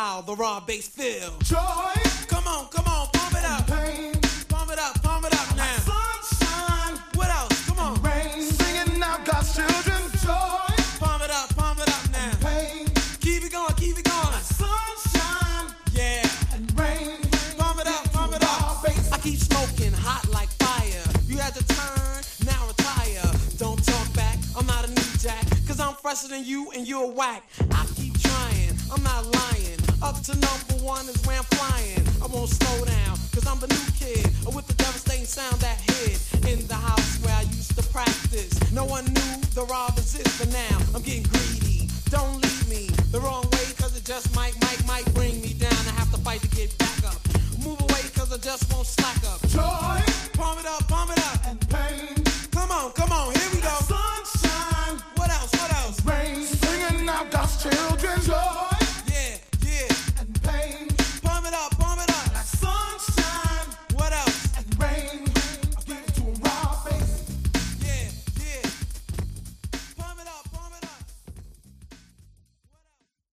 how the raw bass feel. Joy. Come on, pump it up. Pain. Pump it up now. Sunshine. What else? Come on. Rain. Singing out God's children. Joy. Pump it up now. Pain. Keep it going. Sunshine. Yeah. And rain. Pump it up. I keep smoking hot like fire. You had to turn, now retire. Don't talk back, I'm not a new jack. Cause I'm fresher than you and you're whack. I keep trying, I'm not lying. Up to number one is where I'm flying. I won't slow down, cause I'm the new kid with the devastating sound that hit in the house where I used to practice. No one knew the raw resist, but now I'm getting greedy. Don't leave me the wrong way, cause it just might bring me down. I have to fight to get back up. Move away, cause I just won't slack